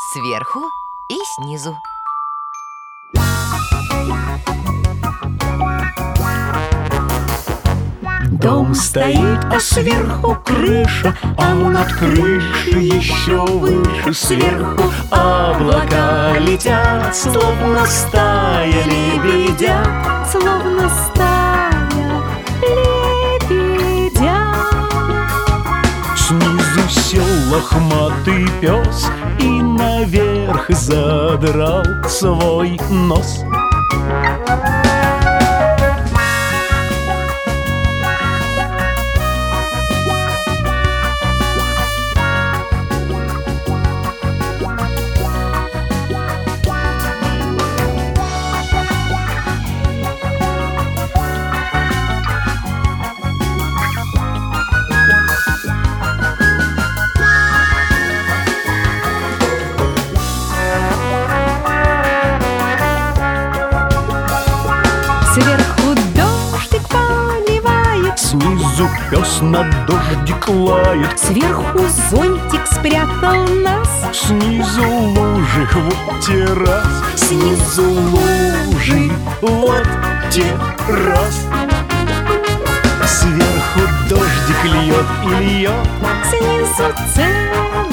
Сверху и снизу. Дом стоит, а сверху крыша, а над крышей еще выше. Сверху облака летят, словно стая лебедя, словно стая лебедя. Снизу сел лохматый пес и наверх задрал свой нос. Сверху дождик поливает, Снизу пес на дождик лает, сверху зонтик спрятал нас. снизу лужи, вот террас, снизу лужи, вот террас. Сверху дождик льет и льет, Снизу целый